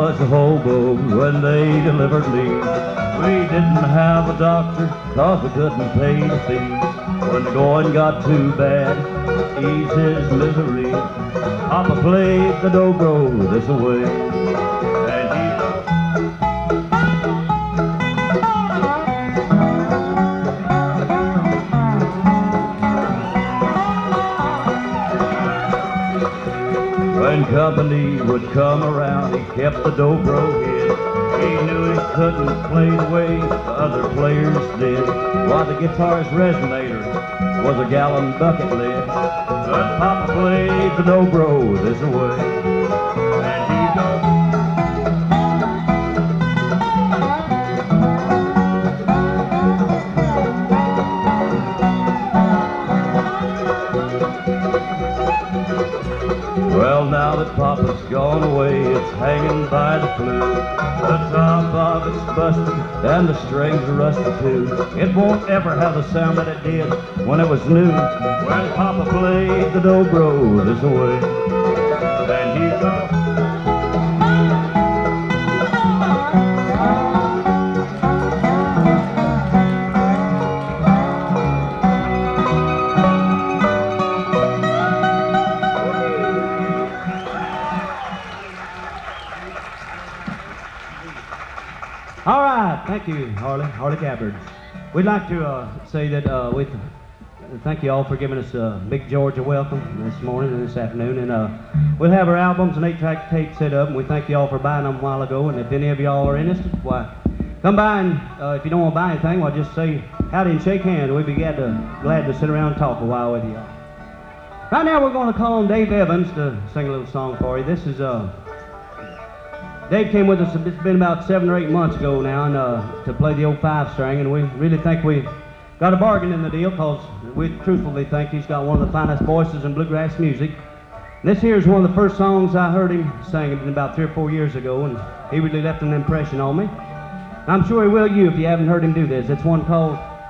was a hobo when they delivered me. We didn't have a doctor, cause we couldn't pay the fee. When the going got too bad, to ease his misery, Papa played the dobro this way. And he when company would come around, he kept the dobro hid. He knew he couldn't play the way the other players did. While the guitar's resonator was a gallon bucket lid. But Papa played the dobro this way. And he goes. Well, now that Papa's gone away, it's hanging by the flue. The top of it's busted and the strings are rusty too. It won't ever have the sound that it did when it was new. When Papa played the dobro this way. And he goes. All right, thank you, Harley Gabbard. We'd like to say that we thank you all for giving us a big Georgia welcome this morning and this afternoon. And we'll have our albums and 8-track tape set up, and we thank you all for buying them a while ago. And if any of y'all are interested, why, come by and if you don't want to buy anything, well, just say howdy and shake hands. We'd be glad to sit around and talk a while with you all. Right now, we're going to call on Dave Evans to sing a little song for you. This is Dave came with us, it's been about 7 or 8 months ago now, and to play the old 5-string, and we really think we got a bargain in the deal, because we truthfully think he's got one of the finest voices in bluegrass music. And this here is one of the first songs I heard him singing about 3 or 4 years ago, and he really left an impression on me. I'm sure he will you if you haven't heard him do this. It's one called